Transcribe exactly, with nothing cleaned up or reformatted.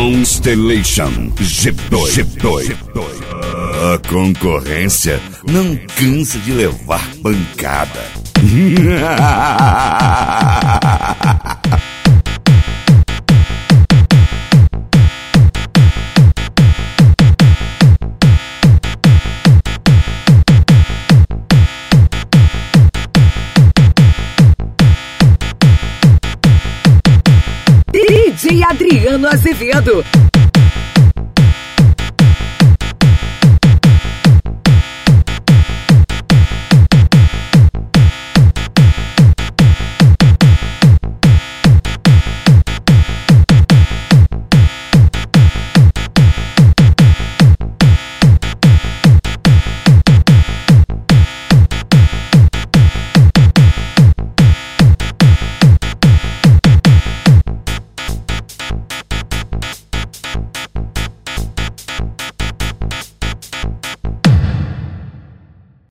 Constellation G dois. G dois. A concorrência não cansa de levar pancada. D J Adriano Azevedo.